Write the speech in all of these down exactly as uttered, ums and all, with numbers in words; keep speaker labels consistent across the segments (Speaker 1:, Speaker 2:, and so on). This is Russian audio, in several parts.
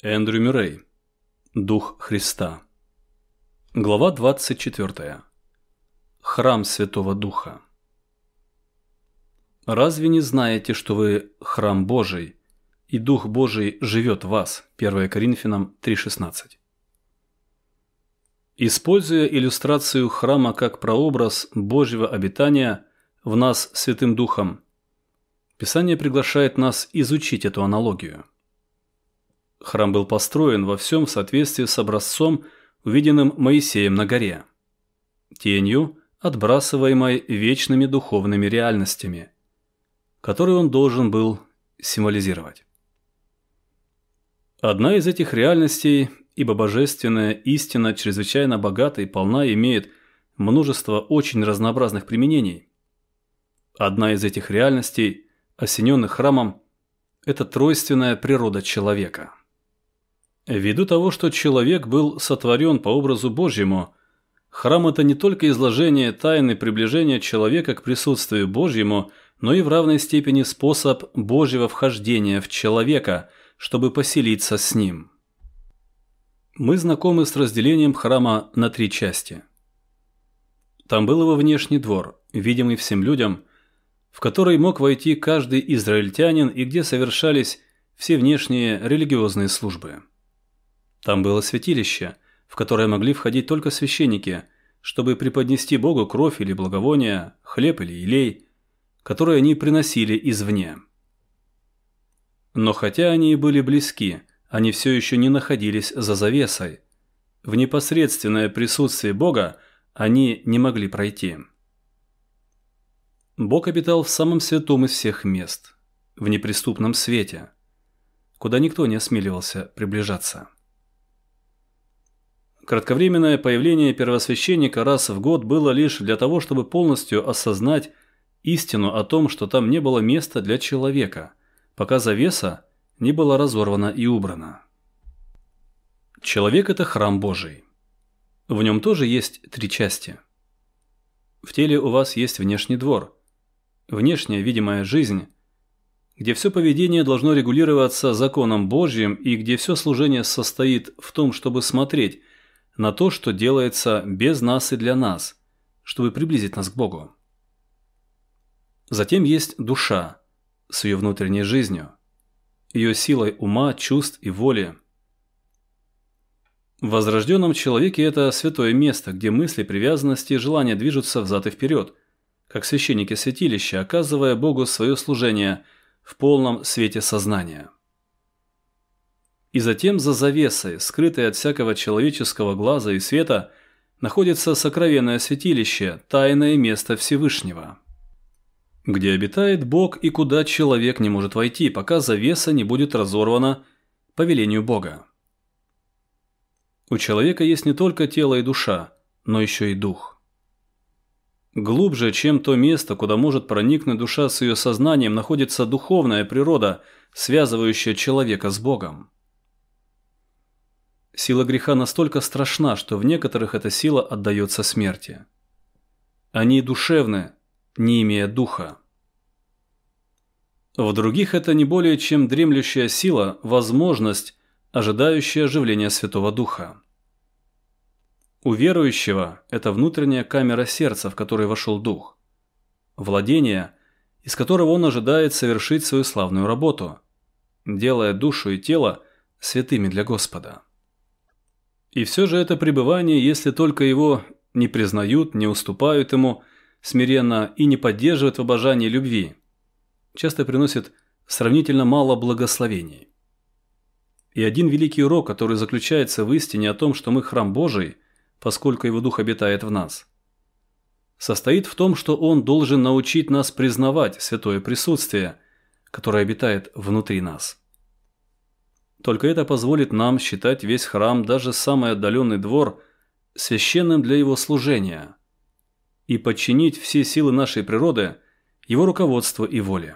Speaker 1: Эндрю Мюррей. Дух Христа. Глава двадцать четвёртая. Храм Святого Духа. Разве не знаете, что вы храм Божий, и Дух Божий живет в вас? первое Коринфянам три шестнадцать. Используя иллюстрацию храма как прообраз Божьего обитания в нас Святым Духом, Писание приглашает нас изучить эту аналогию. Храм был построен во всем в соответствии с образцом, увиденным Моисеем на горе, тенью, отбрасываемой вечными духовными реальностями, которые он должен был символизировать. Одна из этих реальностей, ибо божественная истина чрезвычайно богата и полна, имеет множество очень разнообразных применений. Одна из этих реальностей, осененных храмом, это тройственная природа человека. Ввиду того, что человек был сотворен по образу Божьему, храм – это не только изложение тайны приближения человека к присутствию Божьему, но и в равной степени способ Божьего вхождения в человека, чтобы поселиться с ним. Мы знакомы с разделением храма на три части. Там был его внешний двор, видимый всем людям, в который мог войти каждый израильтянин и где совершались все внешние религиозные службы. Там было святилище, в которое могли входить только священники, чтобы преподнести Богу кровь или благовония, хлеб или елей, которые они приносили извне. Но хотя они и были близки, они все еще не находились за завесой. В непосредственное присутствие Бога они не могли пройти. Бог обитал в самом святом из всех мест, в неприступном свете, куда никто не осмеливался приближаться. Кратковременное появление первосвященника раз в год было лишь для того, чтобы полностью осознать истину о том, что там не было места для человека, пока завеса не была разорвана и убрана. Человек – это храм Божий. В нем тоже есть три части. В теле у вас есть внешний двор, внешняя видимая жизнь, где все поведение должно регулироваться законом Божьим и где все служение состоит в том, чтобы смотреть на то, что делается без нас и для нас, чтобы приблизить нас к Богу. Затем есть душа с ее внутренней жизнью, ее силой ума, чувств и воли. В возрожденном человеке это святое место, где мысли, привязанности и желания движутся взад и вперед, как священники святилища, оказывая Богу свое служение в полном свете сознания. И затем за завесой, скрытой от всякого человеческого глаза и света, находится сокровенное святилище, тайное место Всевышнего, где обитает Бог и куда человек не может войти, пока завеса не будет разорвана по велению Бога. У человека есть не только тело и душа, но еще и дух. Глубже, чем то место, куда может проникнуть душа с ее сознанием, находится духовная природа, связывающая человека с Богом. Сила греха настолько страшна, что в некоторых эта сила отдается смерти. Они душевны, не имея духа. В других это не более чем дремлющая сила, возможность, ожидающая оживления Святого Духа. У верующего это внутренняя камера сердца, в которой вошел Дух. Владение, из которого он ожидает совершить свою славную работу, делая душу и тело святыми для Господа. И все же это пребывание, если только его не признают, не уступают ему смиренно и не поддерживают в обожании любви, часто приносит сравнительно мало благословений. И один великий урок, который заключается в истине о том, что мы храм Божий, поскольку его Дух обитает в нас, состоит в том, что он должен научить нас признавать святое присутствие, которое обитает внутри нас. Только это позволит нам считать весь храм, даже самый отдаленный двор, священным для его служения и подчинить все силы нашей природы его руководству и воле.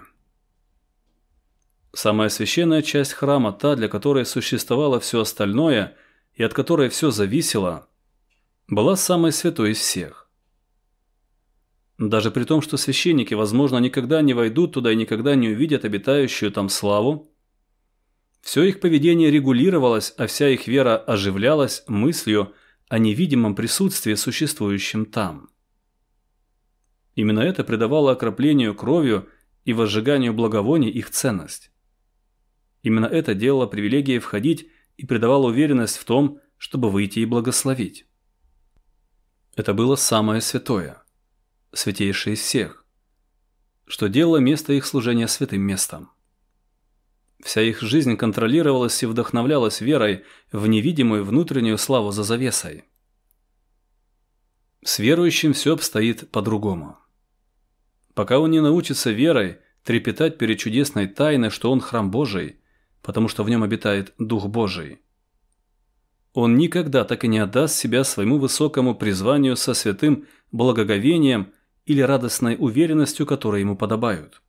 Speaker 1: Самая священная часть храма, та, для которой существовало все остальное и от которой все зависело, была самой святой из всех. Даже при том, что священники, возможно, никогда не войдут туда и никогда не увидят обитающую там славу, Все их поведение регулировалось, а вся их вера оживлялась мыслью о невидимом присутствии, существующем там. Именно это придавало окроплению кровью и возжиганию благовоний их ценность. Именно это делало привилегией входить и придавало уверенность в том, чтобы выйти и благословить. Это было самое святое, святейшее из всех, что делало место их служения святым местом. Вся их жизнь контролировалась и вдохновлялась верой в невидимую внутреннюю славу за завесой. С верующим все обстоит по-другому. Пока он не научится верой трепетать перед чудесной тайной, что он храм Божий, потому что в нем обитает Дух Божий, он никогда так и не отдаст себя своему высокому призванию со святым благоговением или радостной уверенностью, которые ему подобают.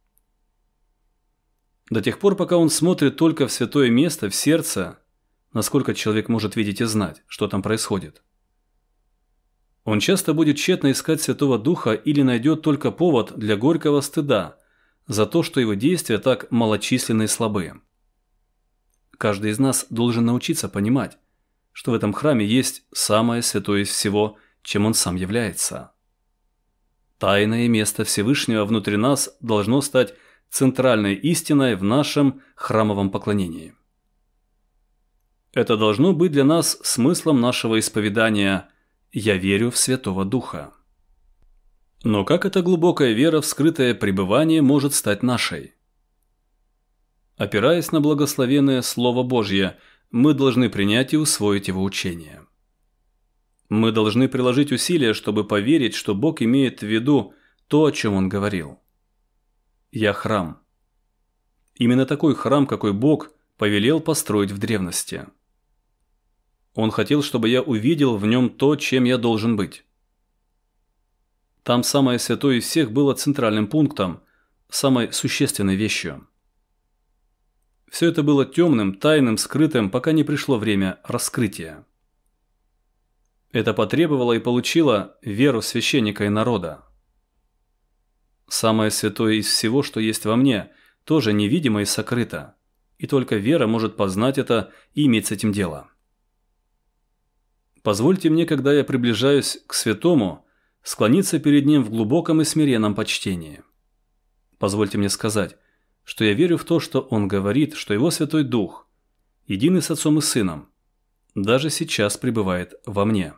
Speaker 1: До тех пор, пока он смотрит только в святое место, в сердце, насколько человек может видеть и знать, что там происходит. Он часто будет тщетно искать Святого Духа или найдет только повод для горького стыда за то, что его действия так малочисленны и слабы. Каждый из нас должен научиться понимать, что в этом храме есть самое святое из всего, чем он сам является. Тайное место Всевышнего внутри нас должно стать центральной истиной в нашем храмовом поклонении. Это должно быть для нас смыслом нашего исповедания «Я верю в Святого Духа». Но как эта глубокая вера в скрытое пребывание может стать нашей? Опираясь на благословенное Слово Божье, мы должны принять и усвоить его учение. Мы должны приложить усилия, чтобы поверить, что Бог имеет в виду то, о чем Он говорил. «Я храм». Именно такой храм, какой Бог повелел построить в древности. Он хотел, чтобы я увидел в нем то, чем я должен быть. Там самое святое из всех было центральным пунктом, самой существенной вещью. Все это было темным, тайным, скрытым, пока не пришло время раскрытия. Это потребовало и получило веру священника и народа. Самое святое из всего, что есть во мне, тоже невидимо и сокрыто, и только вера может познать это и иметь с этим дело. Позвольте мне, когда я приближаюсь к святому, склониться перед ним в глубоком и смиренном почтении. Позвольте мне сказать, что я верю в то, что он говорит, что его Святой Дух, единый с Отцом и Сыном, даже сейчас пребывает во мне.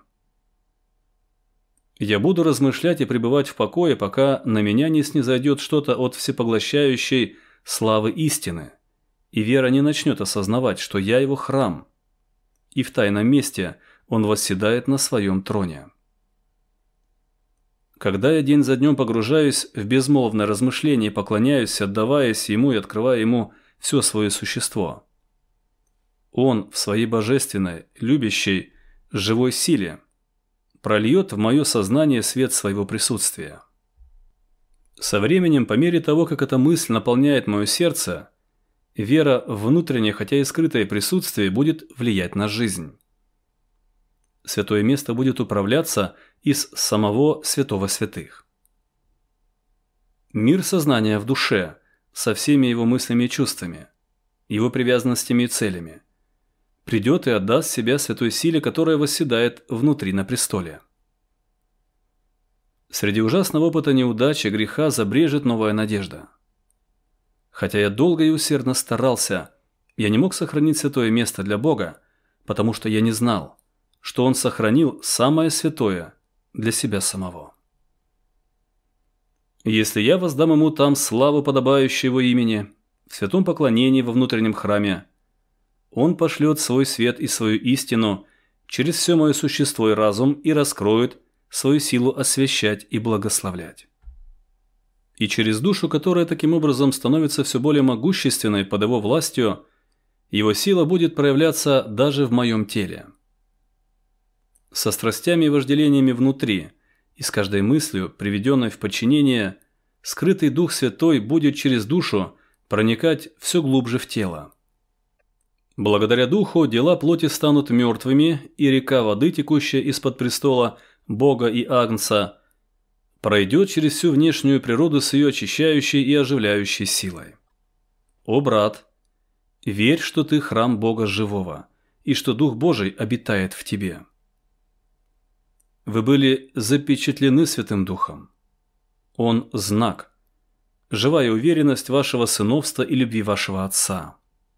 Speaker 1: Я буду размышлять и пребывать в покое, пока на меня не снизойдет что-то от всепоглощающей славы истины, и вера не начнет осознавать, что я его храм, и в тайном месте он восседает на своем троне. Когда я день за днем погружаюсь в безмолвное размышление и поклоняюсь, отдаваясь ему и открывая ему все свое существо, он в своей божественной, любящей, живой силе прольет в мое сознание свет своего присутствия. Со временем, по мере того, как эта мысль наполняет мое сердце, вера в внутреннее, хотя и скрытое присутствие будет влиять на жизнь. Святое место будет управляться из самого святого святых. Мир сознания в душе, со всеми его мыслями и чувствами, его привязанностями и целями, придет и отдаст себя святой силе, которая восседает внутри на престоле. Среди ужасного опыта неудачи, греха забрежет новая надежда. Хотя я долго и усердно старался, я не мог сохранить святое место для Бога, потому что я не знал, что Он сохранил самое святое для себя самого. Если я воздам Ему там славу, подобающую Его имени, в святом поклонении во внутреннем храме, Он пошлет свой свет и свою истину через все мое существо и разум и раскроет свою силу освящать и благословлять. И через душу, которая таким образом становится все более могущественной под Его властью, Его сила будет проявляться даже в моем теле. Со страстями и вожделениями внутри и с каждой мыслью, приведенной в подчинение, скрытый Дух Святой будет через душу проникать все глубже в тело. Благодаря Духу дела плоти станут мертвыми, и река воды, текущая из-под престола Бога и Агнца, пройдет через всю внешнюю природу с ее очищающей и оживляющей силой. О, брат, Верь, что ты храм Бога живого, и что Дух Божий обитает в тебе. Вы были запечатлены Святым Духом. Он – знак, живая уверенность вашего сыновства и любви вашего Отца.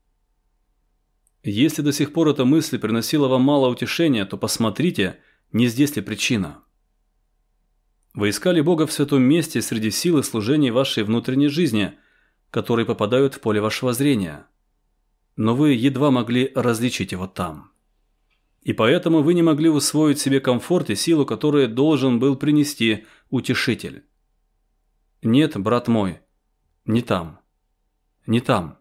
Speaker 1: Если до сих пор эта мысль приносила вам мало утешения, то посмотрите, не здесь ли причина. Вы искали Бога в святом месте среди сил и служений вашей внутренней жизни, которые попадают в поле вашего зрения, но вы едва могли различить его там. И поэтому вы не могли усвоить себе комфорт и силу, которые должен был принести Утешитель. Нет, брат мой, не там, не там.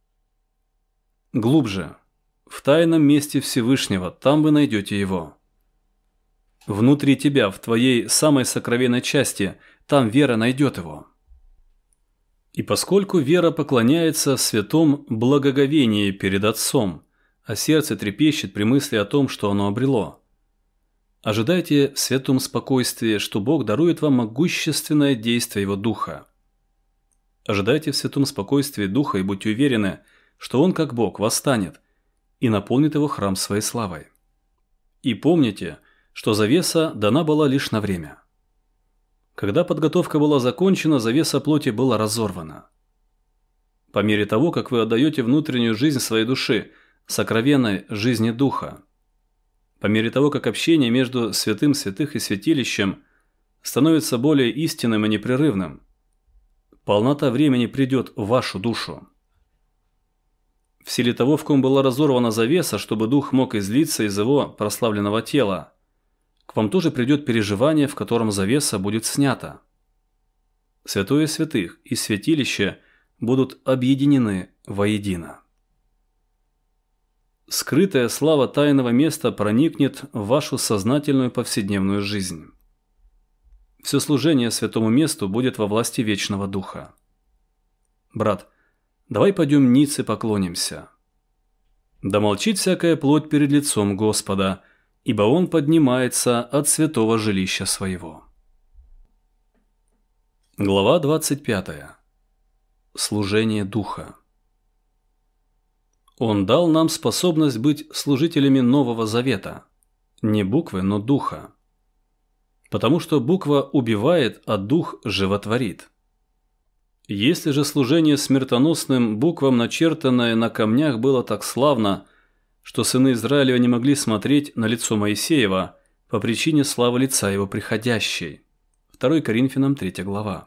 Speaker 1: Глубже, в тайном месте Всевышнего, там вы найдете его. Внутри тебя, в твоей самой сокровенной части, там вера найдет его. И поскольку вера поклоняется в святом благоговении перед Отцом, а сердце трепещет при мысли о том, что оно обрело, ожидайте в святом спокойствии, что Бог дарует вам могущественное действие Его Духа. Ожидайте в святом спокойствии Духа и будьте уверены, что Он, как Бог, восстанет и наполнит его храм своей славой. И помните, что завеса дана была лишь на время. Когда подготовка была закончена, завеса плоти была разорвана. По мере того, как вы отдаете внутреннюю жизнь своей души, сокровенной жизни Духа, по мере того, как общение между святым святых и святилищем становится более истинным и непрерывным, полнота времени придет в вашу душу. В силе того, в ком была разорвана завеса, чтобы Дух мог излиться из его прославленного тела, к вам тоже придет переживание, в котором завеса будет снята. Святое святых и святилище будут объединены воедино. Скрытая слава тайного места проникнет в вашу сознательную повседневную жизнь. Все служение святому месту будет во власти вечного Духа. Брат, давай пойдем ниц и поклонимся. Да молчит всякая плоть перед лицом Господа, ибо Он поднимается от святого жилища своего. Глава двадцать пятая. Служение Духа. Он дал нам способность быть служителями Нового Завета, не буквы, но Духа. Потому что буква убивает, а Дух животворит. Если же служение смертоносным буквам, начертанное на камнях, было так славно, что сыны Израилева не могли смотреть на лицо Моисеева по причине славы лица его приходящей. второе Коринфянам третья глава.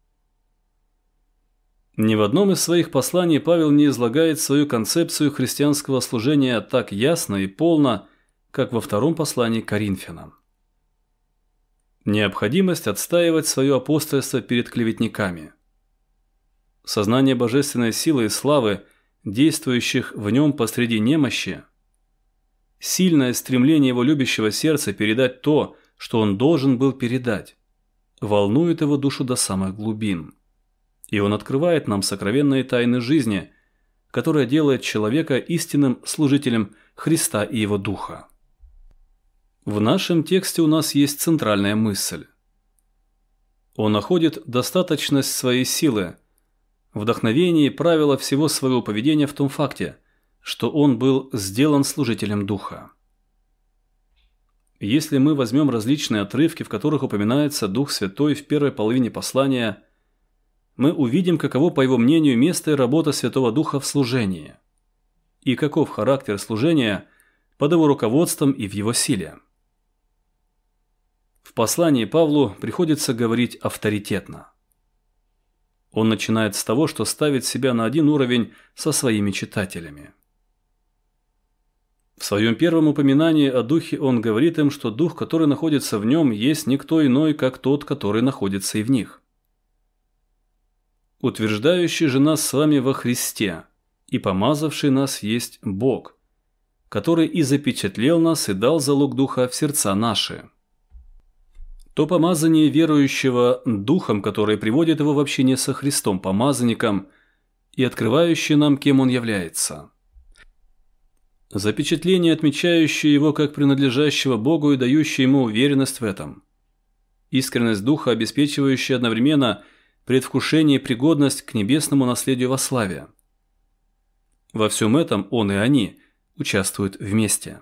Speaker 1: Ни в одном из своих посланий Павел не излагает свою концепцию христианского служения так ясно и полно, как во втором послании к Коринфянам. Необходимость отстаивать свое апостольство перед клеветниками. Сознание божественной силы и славы, действующих в нем посреди немощи, сильное стремление его любящего сердца передать то, что он должен был передать, волнует его душу до самых глубин. И он открывает нам сокровенные тайны жизни, которая делает человека истинным служителем Христа и Его Духа. В нашем тексте у нас есть центральная мысль. Он находит достаточность своей силы, вдохновение и правила всего своего поведения в том факте, что он был сделан служителем Духа. Если мы возьмем различные отрывки, в которых упоминается Дух Святой в первой половине послания, мы увидим, каково, по его мнению, место и работа Святого Духа в служении, и каков характер служения под его руководством и в его силе. В послании Павлу приходится говорить авторитетно. Он начинает с того, что ставит себя на один уровень со своими читателями. В своем первом упоминании о Духе он говорит им, что Дух, который находится в нем, есть никто иной, как тот, который находится и в них. Утверждающий же нас с вами во Христе и помазавший нас есть Бог, который и запечатлел нас и дал залог Духа в сердца наши. То помазание верующего Духом, которое приводит его в общение со Христом, помазанником, и открывающее нам, кем он является. Запечатление, отмечающее его как принадлежащего Богу и дающее ему уверенность в этом. Искренность Духа, обеспечивающая одновременно предвкушение и пригодность к небесному наследию во славе. Во всем этом он и они участвуют вместе.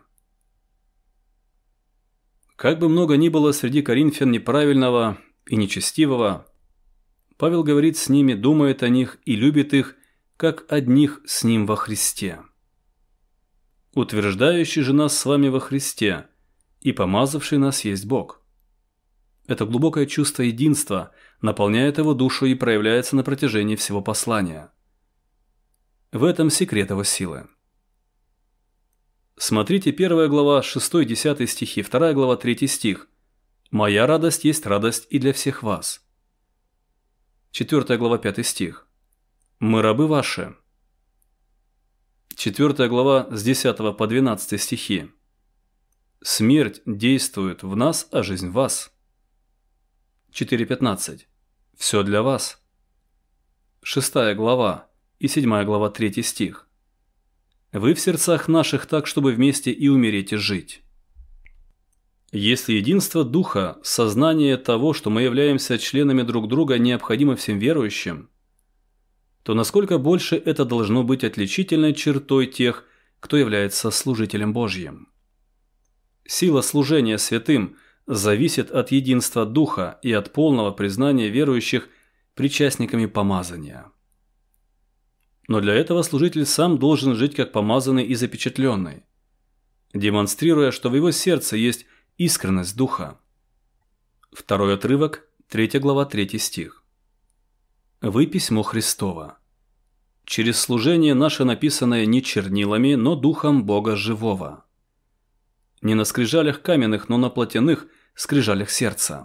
Speaker 1: Как бы много ни было среди коринфян неправильного и нечестивого, Павел говорит с ними, думает о них и любит их, как одних с ним во Христе. Утверждающий же нас с вами во Христе и помазавший нас есть Бог. Это глубокое чувство единства наполняет его душу и проявляется на протяжении всего послания. В этом секрет его силы. Смотрите первая глава, шестой-десятый стихи, вторая глава, третий стих. «Моя радость есть радость и для всех вас». четвёртая глава, пятый стих. «Мы рабы ваши». четвёртая глава с десятого по двенадцатый стихи. «Смерть действует в нас, а жизнь в вас». четыре пятнадцать. «Все для вас». шестая глава и седьмая глава, третий стих. «Вы в сердцах наших так, чтобы вместе и умереть и жить». Если единство Духа, сознание того, что мы являемся членами друг друга, необходимо всем верующим, то насколько больше это должно быть отличительной чертой тех, кто является служителем Божьим. Сила служения святым зависит от единства Духа и от полного признания верующих причастниками помазания. Но для этого служитель сам должен жить как помазанный и запечатленный, демонстрируя, что в его сердце есть искренность Духа. Второй отрывок, третья глава, третий стих. «Вы письмо Христово. Через служение наше написанное не чернилами, но Духом Бога живого. Не на скрижалях каменных, но на плотяных скрижалях сердца».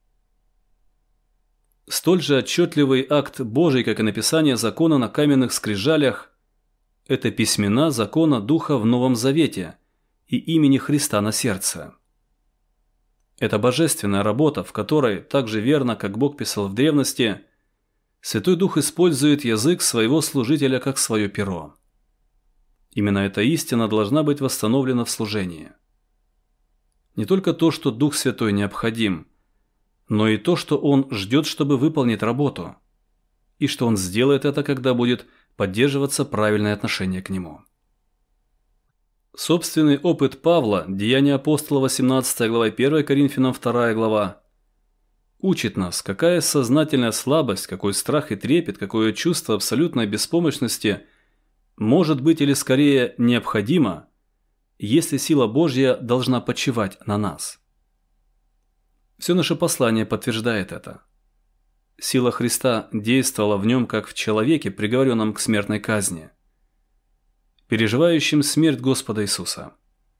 Speaker 1: Столь же отчетливый акт Божий, как и написание закона на каменных скрижалях, это письмена закона Духа в Новом Завете и имени Христа на сердце. Это божественная работа, в которой, так же верно, как Бог писал в древности, Святой Дух использует язык своего служителя как свое перо. Именно эта истина должна быть восстановлена в служении. Не только то, что Дух Святой необходим, но и то, что Он ждет, чтобы выполнить работу, и что Он сделает это, когда будет поддерживаться правильное отношение к Нему. Собственный опыт Павла, Деяния апостола, восемнадцатая глава, первая Коринфянам, вторая глава, учит нас, какая сознательная слабость, какой страх и трепет, какое чувство абсолютной беспомощности может быть или скорее необходимо, если сила Божья должна почивать на нас. Все наше послание подтверждает это. Сила Христа действовала в нем как в человеке, приговоренном к смертной казни, переживающим смерть Господа Иисуса.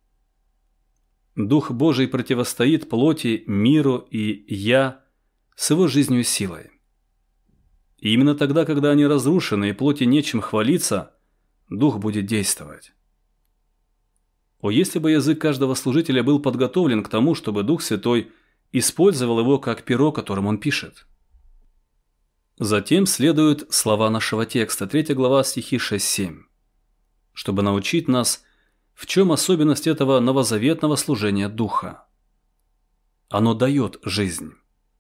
Speaker 1: Дух Божий противостоит плоти, миру и «я» с его жизнью и силой. И именно тогда, когда они разрушены и плоти нечем хвалиться, Дух будет действовать. О, если бы язык каждого служителя был подготовлен к тому, чтобы Дух Святой использовал его как перо, которым он пишет. Затем следуют слова нашего текста, третья глава, стихи шесть-семь, чтобы научить нас, в чем особенность этого новозаветного служения Духа. Оно дает жизнь.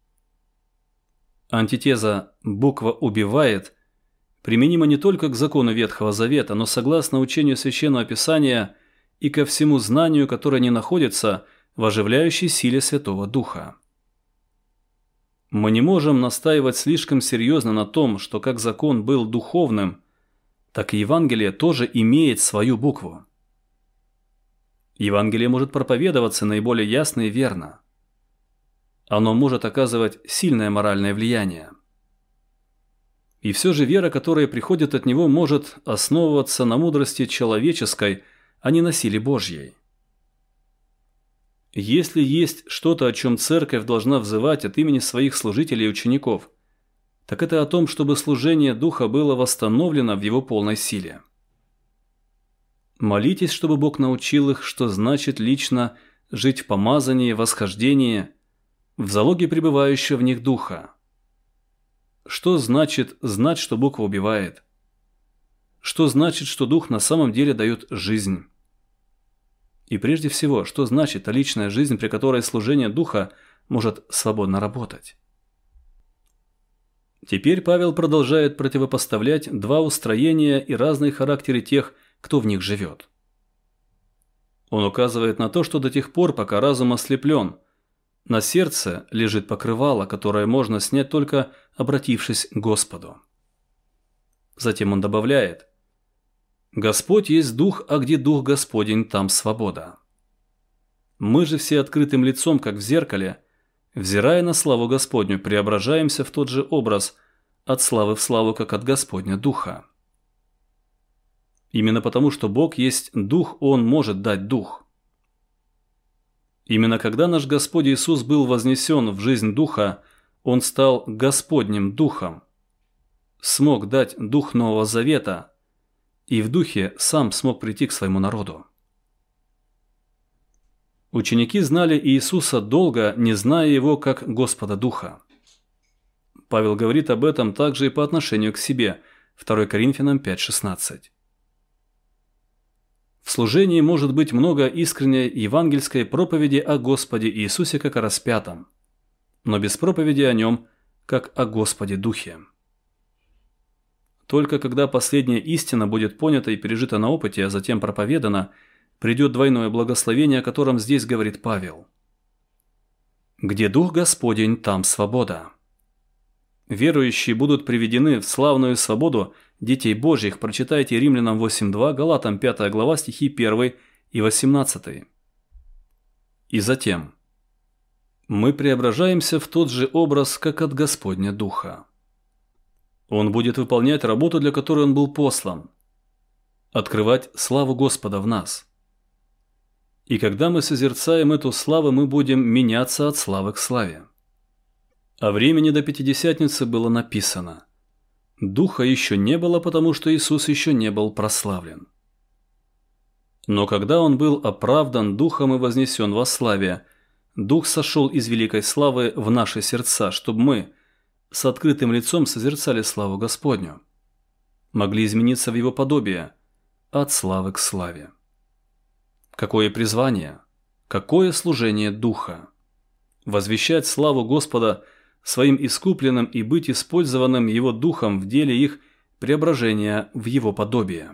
Speaker 1: Антитеза «буква убивает» применима не только к закону Ветхого Завета, но согласно учению Священного Писания и ко всему знанию, которое не находится в оживляющей силе Святого Духа. Мы не можем настаивать слишком серьезно на том, что как закон был духовным, так и Евангелие тоже имеет свою букву. Евангелие может проповедоваться наиболее ясно и верно. Оно может оказывать сильное моральное влияние. И все же вера, которая приходит от него, может основываться на мудрости человеческой, а не на силе Божьей. Если есть что-то, о чем Церковь должна взывать от имени своих служителей и учеников, так это о том, чтобы служение Духа было восстановлено в его полной силе. Молитесь, чтобы Бог научил их, что значит лично жить в помазании, восхождении, в залоге пребывающего в них Духа. Что значит знать, что буква убивает? Что значит, что Дух на самом деле дает жизнь? И прежде всего, что значит та личная жизнь, при которой служение Духа может свободно работать? Теперь Павел продолжает противопоставлять два устроения и разные характеры тех, кто в них живет. Он указывает на то, что до тех пор, пока разум ослеплен, на сердце лежит покрывало, которое можно снять только обратившись к Господу. Затем он добавляет: «Господь есть Дух, а где Дух Господень, там свобода». Мы же все открытым лицом, как в зеркале, взирая на славу Господню, преображаемся в тот же образ, от славы в славу, как от Господня Духа. Именно потому, что Бог есть Дух, Он может дать Дух. Именно когда наш Господь Иисус был вознесен в жизнь Духа, Он стал Господним Духом, смог дать Дух Нового Завета и в Духе сам смог прийти к своему народу. Ученики знали Иисуса долго, не зная Его как Господа Духа. Павел говорит об этом также и по отношению к себе, второе Коринфянам пять шестнадцать. В служении может быть много искренней евангельской проповеди о Господе Иисусе как о распятом, но без проповеди о Нем как о Господе Духе. Только когда последняя истина будет понята и пережита на опыте, а затем проповедана, придет двойное благословение, о котором здесь говорит Павел. «Где Дух Господень, там свобода». Верующие будут приведены в славную свободу детей Божьих. Прочитайте Римлянам восемь два, Галатам пятая глава, стихи первый и восемнадцатый. И затем. Мы преображаемся в тот же образ, как от Господня Духа. Он будет выполнять работу, для которой он был послан. Открывать славу Господа в нас. И когда мы созерцаем эту славу, мы будем меняться от славы к славе. О времени до Пятидесятницы было написано: Духа еще не было, потому что Иисус еще не был прославлен. Но когда Он был оправдан Духом и вознесен во славе, Дух сошел из великой славы в наши сердца, чтобы мы с открытым лицом созерцали славу Господню, могли измениться в Его подобие от славы к славе. Какое призвание, какое служение Духа! Возвещать славу Господа своим искупленным и быть использованным Его Духом в деле их преображения в Его подобие.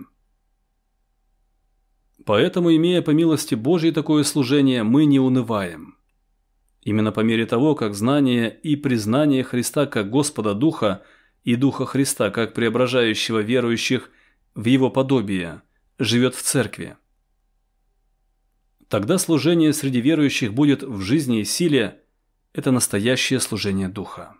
Speaker 1: Поэтому, имея по милости Божьей такое служение, мы не унываем. Именно по мере того, как знание и признание Христа как Господа Духа и Духа Христа как преображающего верующих в Его подобие живет в церкви, тогда служение среди верующих будет в жизни и силе. Это настоящее служение Духа.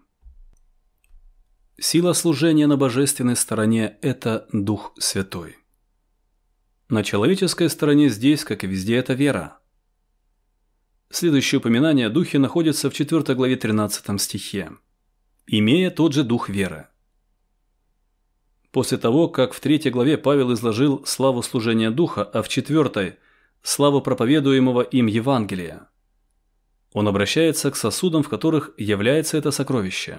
Speaker 1: Сила служения на божественной стороне – это Дух Святой. На человеческой стороне здесь, как и везде, это вера. Следующее упоминание о Духе находится в четвёртой главе тринадцатом стихе. «Имея тот же Дух веры». После того, как в третьей главе Павел изложил славу служения Духа, а в четвёртой – славу проповедуемого им Евангелия, он обращается к сосудам, в которых является это сокровище.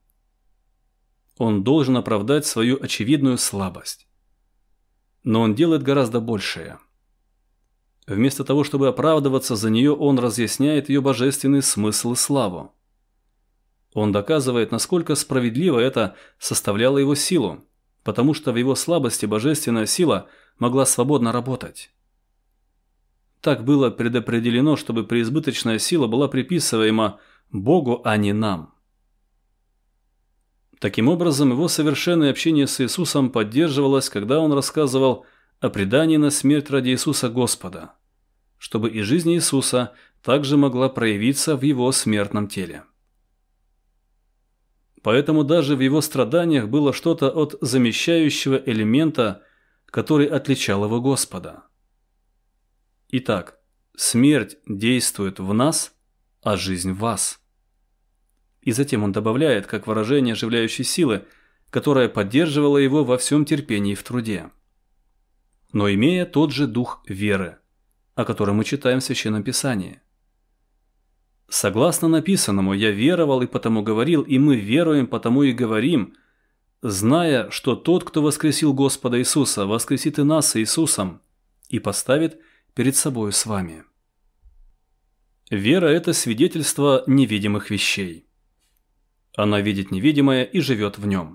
Speaker 1: Он должен оправдать свою очевидную слабость. Но он делает гораздо большее. Вместо того, чтобы оправдываться за нее, он разъясняет ее божественный смысл и славу. Он доказывает, насколько справедливо это составляло его силу, потому что в его слабости божественная сила могла свободно работать. Так было предопределено, чтобы преизбыточная сила была приписываема Богу, а не нам. Таким образом, его совершенное общение с Иисусом поддерживалось, когда он рассказывал о предании на смерть ради Иисуса Господа, чтобы и жизнь Иисуса также могла проявиться в его смертном теле. Поэтому даже в его страданиях было что-то от замещающего элемента, который отличал его Господа. Итак, смерть действует в нас, а жизнь в вас. И затем он добавляет, как выражение оживляющей силы, которая поддерживала его во всем терпении и в труде. Но имея тот же дух веры, о котором мы читаем в Священном Писании. Согласно написанному, я веровал и потому говорил, и мы веруем, потому и говорим, зная, что тот, кто воскресил Господа Иисуса, воскресит и нас с Иисусом и поставит перед собою с вами. Вера – это свидетельство невидимых вещей. Она видит невидимое и живет в нем.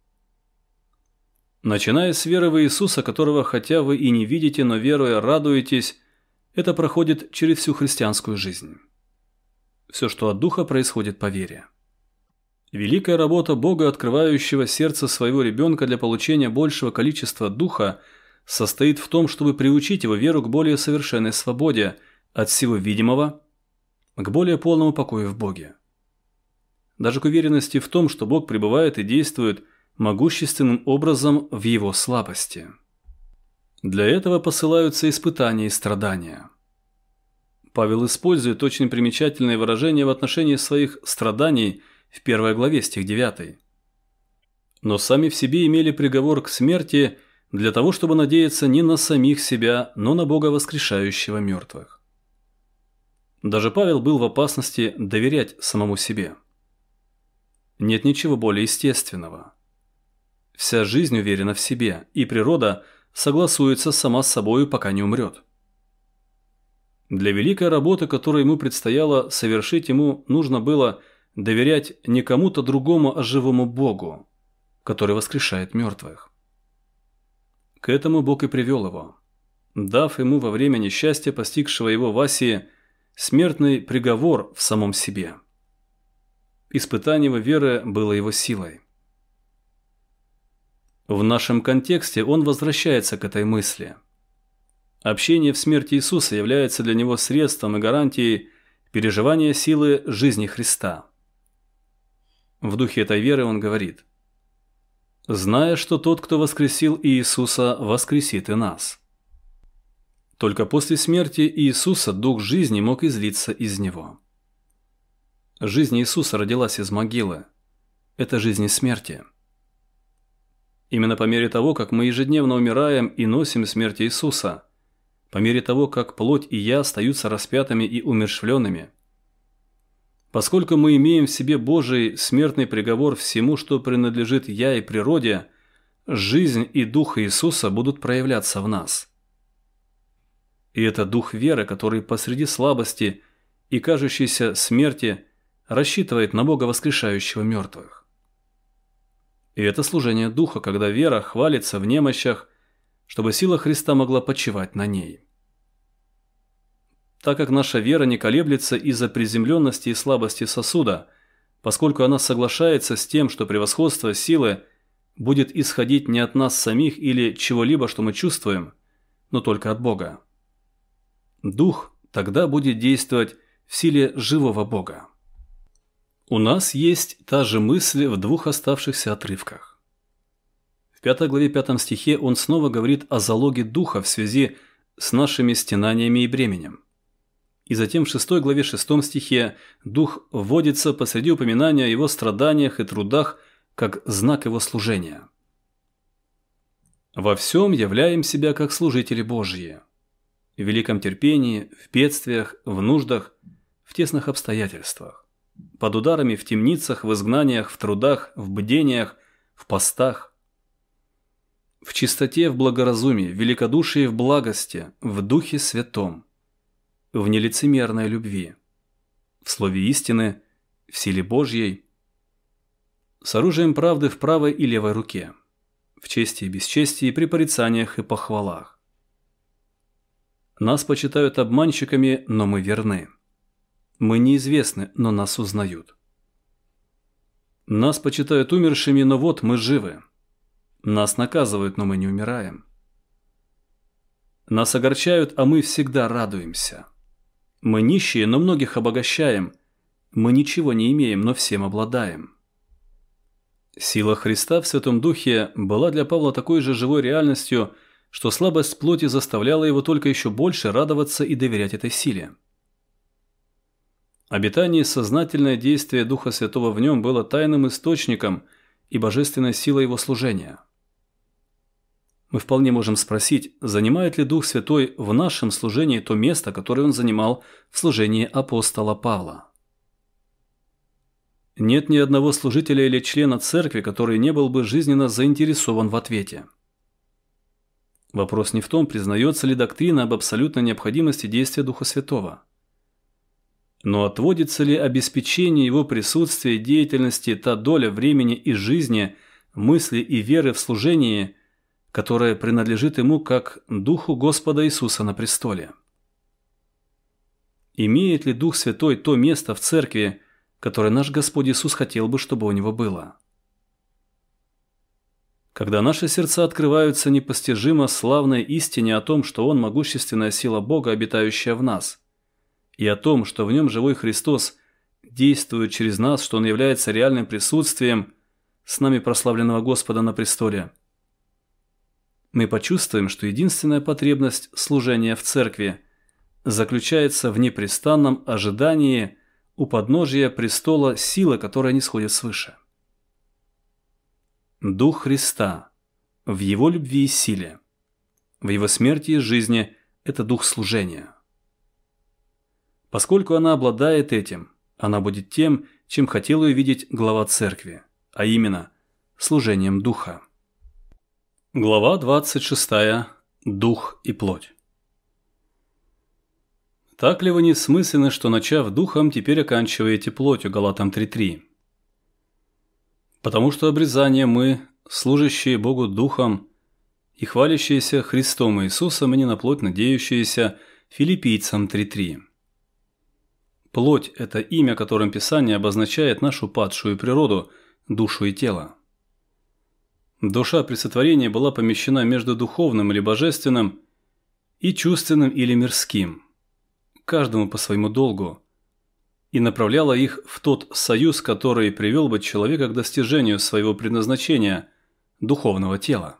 Speaker 1: Начиная с веры в Иисуса, которого хотя вы и не видите, но веруя радуетесь, это проходит через всю христианскую жизнь. Все, что от Духа, происходит по вере. Великая работа Бога, открывающего сердце своего ребенка для получения большего количества Духа, состоит в том, чтобы приучить его веру к более совершенной свободе от всего видимого к более полному покою в Боге. Даже к уверенности в том, что Бог пребывает и действует могущественным образом в его слабости. Для этого посылаются испытания и страдания. Павел использует очень примечательное выражение в отношении своих страданий в первой главе, стих девятый. «Но сами в себе имели приговор к смерти для того, чтобы надеяться не на самих себя, но на Бога, воскрешающего мертвых». Даже Павел был в опасности доверять самому себе. Нет ничего более естественного. Вся жизнь уверена в себе, и природа согласуется сама с собою, пока не умрет. Для великой работы, которую ему предстояло совершить, ему нужно было доверять не кому-то другому, а живому Богу, который воскрешает мертвых. К этому Бог и привел его, дав ему во время несчастья, постигшего его в Асии, смертный приговор в самом себе. Испытание его веры было его силой. В нашем контексте он возвращается к этой мысли. Общение в смерти Иисуса является для него средством и гарантией переживания силы жизни Христа. В духе этой веры он говорит: «Зная, что тот, кто воскресил Иисуса, воскресит и нас». Только после смерти Иисуса дух жизни мог излиться из него. Жизнь Иисуса родилась из могилы. Это жизнь из смерти. Именно по мере того, как мы ежедневно умираем и носим смерть Иисуса, по мере того, как плоть и я остаются распятыми и умерщвленными, поскольку мы имеем в себе Божий смертный приговор всему, что принадлежит я и природе, жизнь и дух Иисуса будут проявляться в нас. И это дух веры, который посреди слабости и кажущейся смерти рассчитывает на Бога, воскрешающего мертвых. И это служение духа, когда вера хвалится в немощах, чтобы сила Христа могла почивать на ней. Так как наша вера не колеблется из-за приземленности и слабости сосуда, поскольку она соглашается с тем, что превосходство силы будет исходить не от нас самих или чего-либо, что мы чувствуем, но только от Бога. Дух тогда будет действовать в силе живого Бога. У нас есть та же мысль в двух оставшихся отрывках. В пятой главе пятом стихе он снова говорит о залоге духа в связи с нашими стенаниями и бременем. И затем в шестой главе шестом стихе дух вводится посреди упоминания о его страданиях и трудах как знак его служения. «Во всем являем себя как служители Божьи, в великом терпении, в бедствиях, в нуждах, в тесных обстоятельствах, под ударами в темницах, в изгнаниях, в трудах, в бдениях, в постах, в чистоте, в благоразумии, в великодушии, в благости, в Духе Святом, в нелицемерной любви, в слове истины, в силе Божьей, с оружием правды в правой и левой руке, в чести и бесчестии, при порицаниях и похвалах. Нас почитают обманщиками, но мы верны. Мы неизвестны, но нас узнают. Нас почитают умершими, но вот мы живы. Нас наказывают, но мы не умираем. Нас огорчают, а мы всегда радуемся. Мы нищие, но многих обогащаем. Мы ничего не имеем, но всем обладаем. Сила Христа в Святом Духе была для Павла такой же живой реальностью, что слабость плоти заставляла его только еще больше радоваться и доверять этой силе. Обетание и сознательное действие Духа Святого в нем было тайным источником и божественной силой его служения. Мы вполне можем спросить, занимает ли Дух Святой в нашем служении то место, которое он занимал в служении апостола Павла. Нет ни одного служителя или члена церкви, который не был бы жизненно заинтересован в ответе. Вопрос не в том, признается ли доктрина об абсолютной необходимости действия Духа Святого. Но отводится ли обеспечение его присутствия и деятельности та доля времени и жизни, мысли и веры в служении, которая принадлежит ему как Духу Господа Иисуса на престоле? Имеет ли Дух Святой то место в церкви, которое наш Господь Иисус хотел бы, чтобы у него было? Когда наши сердца открываются непостижимо славной истине о том, что Он – могущественная сила Бога, обитающая в нас, и о том, что в Нем живой Христос действует через нас, что Он является реальным присутствием с нами прославленного Господа на престоле, мы почувствуем, что единственная потребность служения в церкви заключается в непрестанном ожидании у подножия престола силы, которая нисходит свыше. Дух Христа в Его любви и силе, в Его смерти и жизни – это дух служения. Поскольку она обладает этим, она будет тем, чем хотел ее видеть глава церкви, а именно служением Духа. Глава двадцать шестая. Дух и плоть. Так ли вы несмысленны, что, начав духом, теперь оканчиваете плотью? Галатам три три. Потому что обрезание мы, служащие Богу Духом и хвалящиеся Христом Иисусом, и не на плоть надеющиеся, Филиппийцам три три. Плоть – это имя, которым Писание обозначает нашу падшую природу, душу и тело. Душа при сотворении была помещена между духовным или божественным и чувственным или мирским, каждому по своему долгу, и направляла их в тот союз, который привел бы человека к достижению своего предназначения – духовного тела.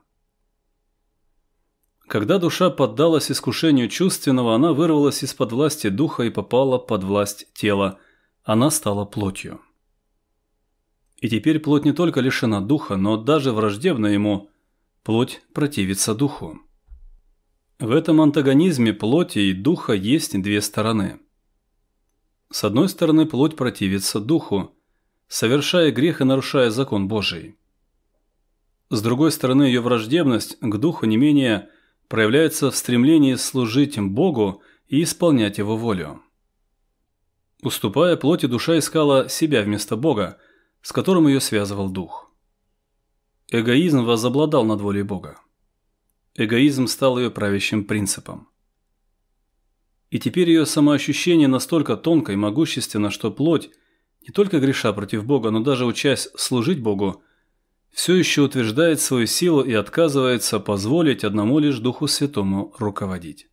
Speaker 1: Когда душа поддалась искушению чувственного, она вырвалась из-под власти духа и попала под власть тела. Она стала плотью. И теперь плоть не только лишена духа, но даже враждебна ему. Плоть противится духу. В этом антагонизме плоти и духа есть две стороны. С одной стороны, плоть противится духу, совершая грех и нарушая закон Божий. С другой стороны, ее враждебность к духу не менее проявляется в стремлении служить Богу и исполнять Его волю. Уступая плоти, душа искала себя вместо Бога, с которым ее связывал дух. Эгоизм возобладал над волей Бога. Эгоизм стал ее правящим принципом. И теперь ее самоощущение настолько тонко и могущественно, что плоть, не только греша против Бога, но даже учась служить Богу, все еще утверждает свою силу и отказывается позволить одному лишь Духу Святому руководить.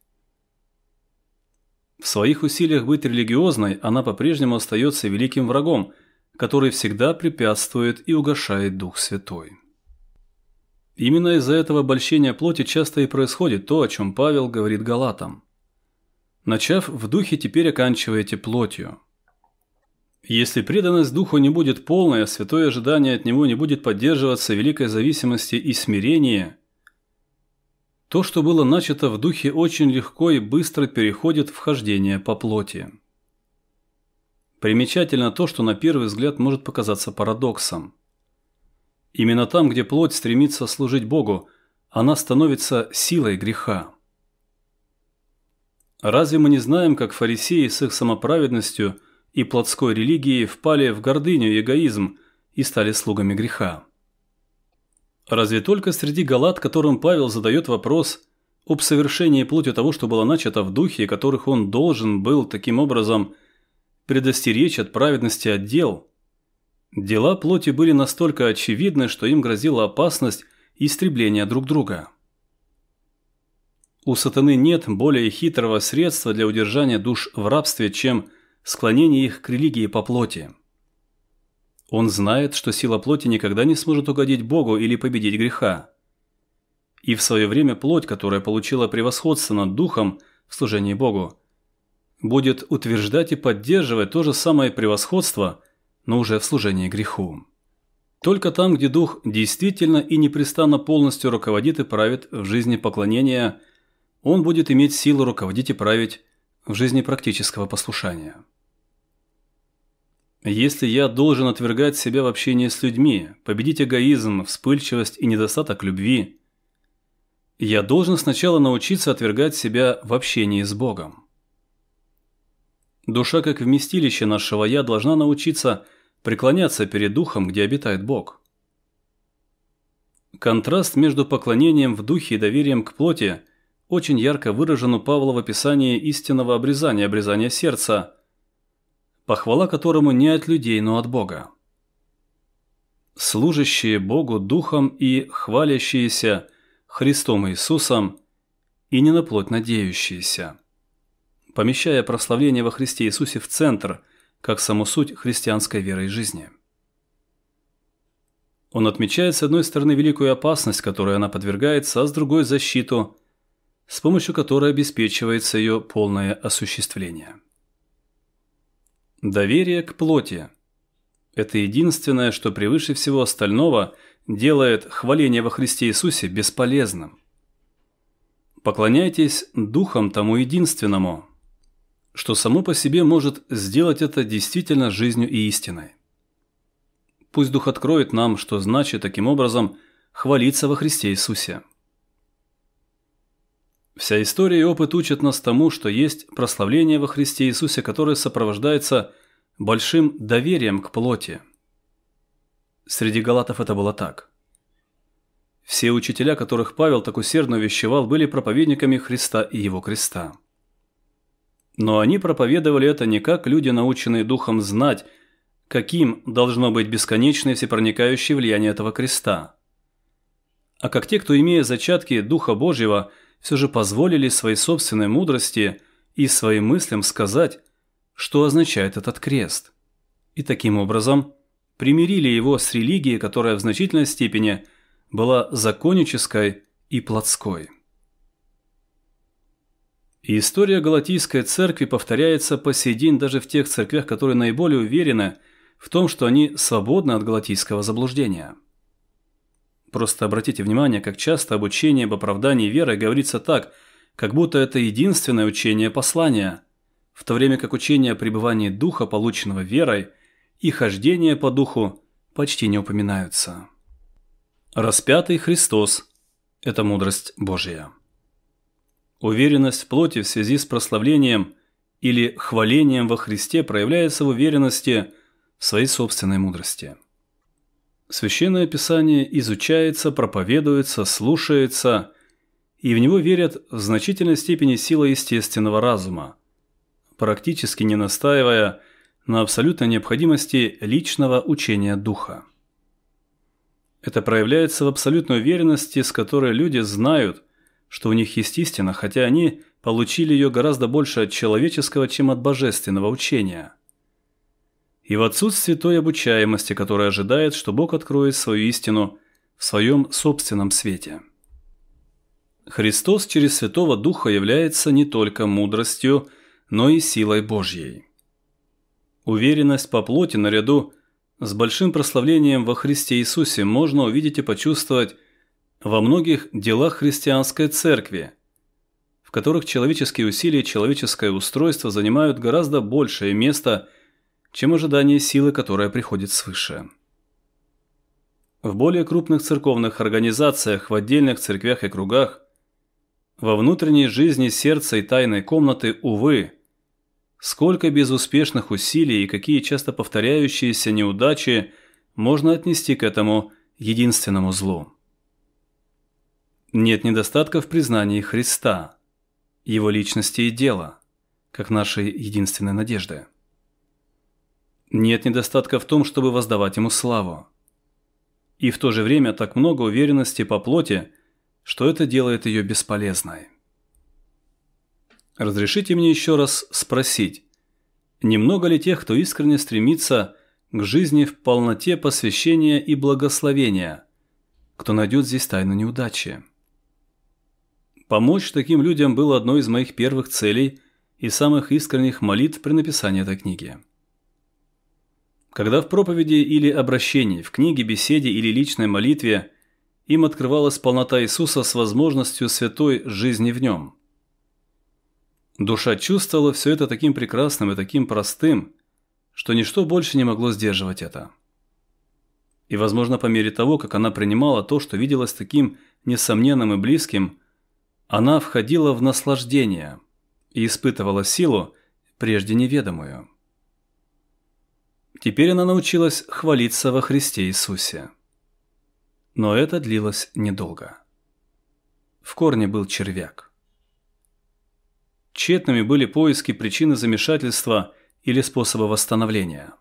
Speaker 1: В своих усилиях быть религиозной она по-прежнему остается великим врагом, который всегда препятствует и угашает Дух Святой. Именно из-за этого обольщения плоти часто и происходит то, о чем Павел говорит Галатам. Начав в духе, теперь оканчиваете плотью. Если преданность духу не будет полной, а святое ожидание от него не будет поддерживаться великой зависимости и смирении, то, что было начато в духе, очень легко и быстро переходит в хождение по плоти. Примечательно то, что на первый взгляд может показаться парадоксом. Именно там, где плоть стремится служить Богу, она становится силой греха. Разве мы не знаем, как фарисеи с их самоправедностью и плотской религией впали в гордыню и эгоизм и стали слугами греха? Разве только среди галат, которым Павел задает вопрос об совершении плотью того, что было начато в духе, и которых он должен был таким образом предостеречь от праведности от дел, дела плоти были настолько очевидны, что им грозила опасность истребления друг друга. У сатаны нет более хитрого средства для удержания душ в рабстве, чем склонение их к религии по плоти. Он знает, что сила плоти никогда не сможет угодить Богу или победить греха. И в свое время плоть, которая получила превосходство над духом в служении Богу, будет утверждать и поддерживать то же самое превосходство, но уже в служении греху. Только там, где дух действительно и непрестанно полностью руководит и правит в жизни поклонения, он будет иметь силу руководить и править в жизни практического послушания. Если я должен отвергать себя в общении с людьми, победить эгоизм, вспыльчивость и недостаток любви, я должен сначала научиться отвергать себя в общении с Богом. Душа, как вместилище нашего «я», должна научиться преклоняться перед Духом, где обитает Бог. Контраст между поклонением в Духе и доверием к плоти очень ярко выражен у Павла в описании истинного обрезания, обрезания сердца, похвала которому не от людей, но от Бога. Служащие Богу Духом и хвалящиеся Христом Иисусом, и не на плоть надеющиеся, помещая прославление во Христе Иисусе в центр, как саму суть христианской веры и жизни. Он отмечает с одной стороны великую опасность, которой она подвергается, а с другой – защиту, с помощью которой обеспечивается ее полное осуществление. Доверие к плоти – это единственное, что превыше всего остального делает хваление во Христе Иисусе бесполезным. Поклоняйтесь Духом тому единственному, что само по себе может сделать это действительно жизнью и истиной. Пусть Дух откроет нам, что значит таким образом хвалиться во Христе Иисусе. Вся история и опыт учат нас тому, что есть прославление во Христе Иисусе, которое сопровождается большим доверием к плоти. Среди галатов это было так. Все учителя, которых Павел так усердно увещевал, были проповедниками Христа и Его креста. Но они проповедовали это не как люди, наученные Духом знать, каким должно быть бесконечное всепроникающее влияние этого креста, а как те, кто, имея зачатки Духа Божьего, все же позволили своей собственной мудрости и своим мыслям сказать, что означает этот крест, и таким образом примирили его с религией, которая в значительной степени была законнической и плотской. И история Галатийской церкви повторяется по сей день даже в тех церквях, которые наиболее уверены в том, что они свободны от галатийского заблуждения. Просто обратите внимание, как часто об учении об оправдании верой говорится так, как будто это единственное учение послания, в то время как учение о пребывании Духа, полученного верой, и хождение по Духу почти не упоминаются. Распятый Христос – это мудрость Божья. Уверенность в плоти в связи с прославлением или хвалением во Христе проявляется в уверенности в своей собственной мудрости. Священное Писание изучается, проповедуется, слушается, и в него верят в значительной степени сила естественного разума, практически не настаивая на абсолютной необходимости личного учения Духа. Это проявляется в абсолютной уверенности, с которой люди знают, что у них есть истина, хотя они получили ее гораздо больше от человеческого, чем от божественного учения. И в отсутствии той обучаемости, которая ожидает, что Бог откроет свою истину в своем собственном свете. Христос через Святого Духа является не только мудростью, но и силой Божьей. Уверенность по плоти наряду с большим прославлением во Христе Иисусе можно увидеть и почувствовать во многих делах христианской церкви, в которых человеческие усилия и человеческое устройство занимают гораздо большее место, чем ожидание силы, которая приходит свыше. В более крупных церковных организациях, в отдельных церквях и кругах, во внутренней жизни сердца и тайной комнаты, увы, сколько безуспешных усилий и какие часто повторяющиеся неудачи можно отнести к этому единственному злу. Нет недостатка в признании Христа, Его личности и дела, как нашей единственной надежды. Нет недостатка в том, чтобы воздавать Ему славу. И в то же время так много уверенности по плоти, что это делает ее бесполезной. Разрешите мне еще раз спросить, немного ли тех, кто искренне стремится к жизни в полноте посвящения и благословения, кто найдет здесь тайну неудачи? Помочь таким людям было одной из моих первых целей и самых искренних молитв при написании этой книги. Когда в проповеди или обращении, в книге, беседе или личной молитве им открывалась полнота Иисуса с возможностью святой жизни в Нем. Душа чувствовала все это таким прекрасным и таким простым, что ничто больше не могло сдерживать это. И, возможно, по мере того, как она принимала то, что виделось таким несомненным и близким, она входила в наслаждение и испытывала силу прежде неведомую. Теперь она научилась хвалиться во Христе Иисусе. Но это длилось недолго. В корне был червяк. Тщетными были поиски причины замешательства или способа восстановления.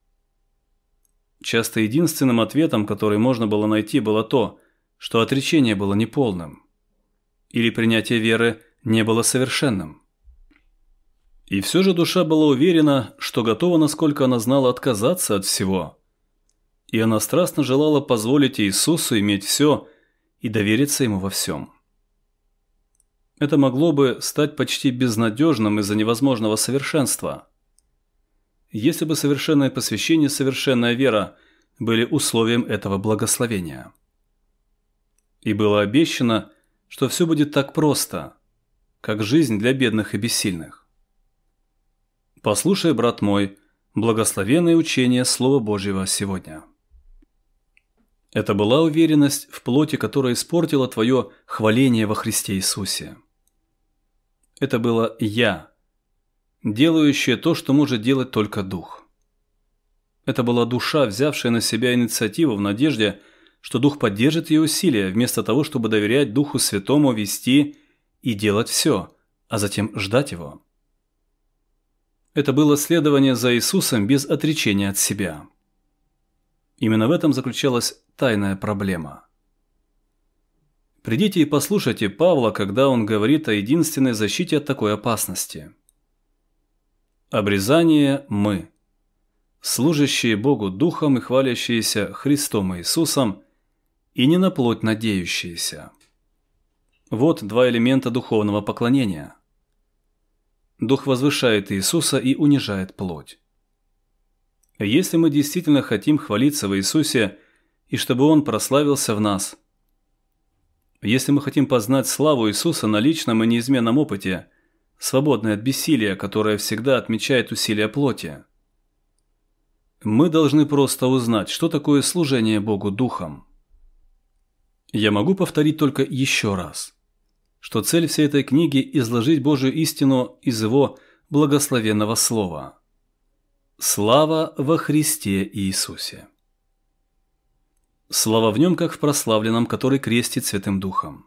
Speaker 1: Часто единственным ответом, который можно было найти, было то, что отречение было неполным, или принятие веры не было совершенным. И все же душа была уверена, что готова, насколько она знала, отказаться от всего, и она страстно желала позволить Иисусу иметь все и довериться Ему во всем. Это могло бы стать почти безнадежным из-за невозможного совершенства, если бы совершенное посвящение и совершенная вера были условием этого благословения. И было обещано, что все будет так просто, как жизнь для бедных и бессильных. Послушай, брат мой, благословенное учение Слова Божьего сегодня. Это была уверенность в плоти, которая испортила твое хваление во Христе Иисусе. Это было «я», делающее то, что может делать только Дух. Это была душа, взявшая на себя инициативу в надежде, что Дух поддержит ее усилия, вместо того, чтобы доверять Духу Святому вести и делать все, а затем ждать Его. Это было следование за Иисусом без отречения от себя. Именно в этом заключалась тайная проблема. Придите и послушайте Павла, когда он говорит о единственной защите от такой опасности. Обрезание мы, служащие Богу Духом и хвалящиеся Христом Иисусом, и не на плоть надеющиеся. Вот два элемента духовного поклонения. Дух возвышает Иисуса и унижает плоть. Если мы действительно хотим хвалиться в Иисусе, и чтобы Он прославился в нас, если мы хотим познать славу Иисуса на личном и неизменном опыте, свободной от бессилия, которое всегда отмечает усилия плоти, мы должны просто узнать, что такое служение Богу Духом. Я могу повторить только еще раз, что цель всей этой книги – изложить Божью истину из Его благословенного Слова. Слава во Христе Иисусе. Слава в Нем, как в прославленном, который крестит Святым Духом.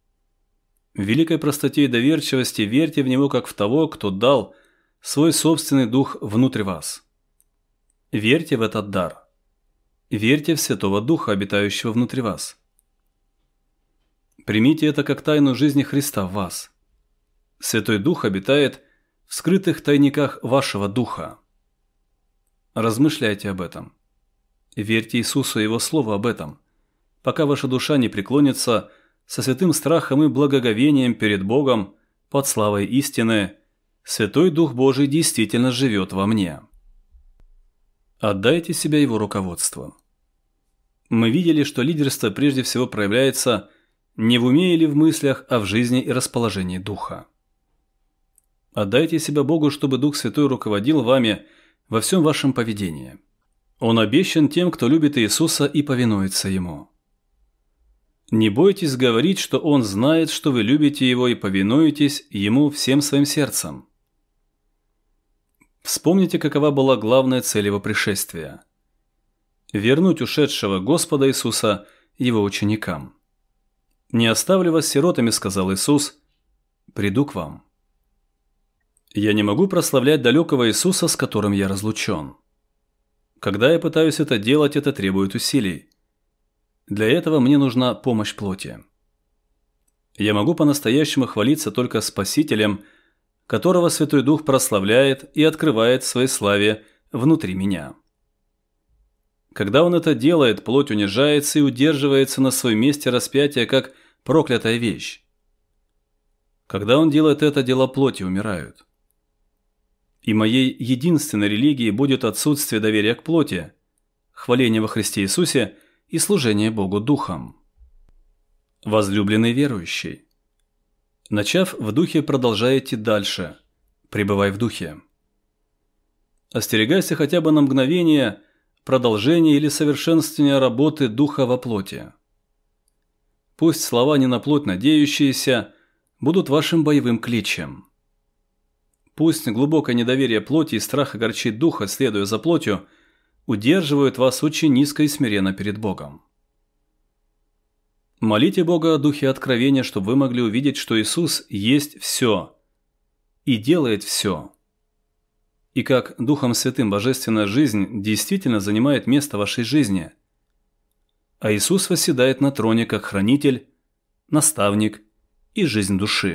Speaker 1: В великой простоте и доверчивости верьте в Него, как в того, кто дал свой собственный Дух внутрь вас. Верьте в этот дар. Верьте в Святого Духа, обитающего внутри вас. Примите это как тайну жизни Христа в вас. Святой Дух обитает в скрытых тайниках вашего духа. Размышляйте об этом. Верьте Иисусу и Его Слову об этом, пока ваша душа не преклонится со святым страхом и благоговением перед Богом под славой истины: Святой Дух Божий действительно живет во мне. Отдайте себя Его руководству. Мы видели, что лидерство прежде всего проявляется не в уме или в мыслях, а в жизни и расположении Духа. Отдайте себя Богу, чтобы Дух Святой руководил вами во всем вашем поведении. Он обещан тем, кто любит Иисуса и повинуется Ему. Не бойтесь говорить, что Он знает, что вы любите Его и повинуетесь Ему всем своим сердцем. Вспомните, какова была главная цель Его пришествия – вернуть ушедшего Господа Иисуса Его ученикам. «Не оставлю вас сиротами, – сказал Иисус, – приду к вам». Я не могу прославлять далекого Иисуса, с которым я разлучен. Когда я пытаюсь это делать, это требует усилий. Для этого мне нужна помощь плоти. Я могу по-настоящему хвалиться только Спасителем, которого Святой Дух прославляет и открывает в своей славе внутри меня. Когда Он это делает, плоть унижается и удерживается на своем месте распятия, как проклятая вещь. Когда Он делает это, дела плоти умирают. И моей единственной религией будет отсутствие доверия к плоти, хваление во Христе Иисусе и служение Богу Духом. Возлюбленный верующий, начав в Духе, продолжай идти дальше, пребывай в Духе. Остерегайся хотя бы на мгновение продолжения или совершенствования работы Духа во плоти. Пусть слова «не на плоть надеющиеся» будут вашим боевым кличем. Пусть глубокое недоверие плоти и страх огорчить духа, следуя за плотью, удерживают вас очень низко и смиренно перед Богом. Молите Бога о духе откровения, чтобы вы могли увидеть, что Иисус есть все и делает все. И как Духом Святым Божественная жизнь действительно занимает место в вашей жизни. А Иисус восседает на троне как хранитель, наставник и жизнь души.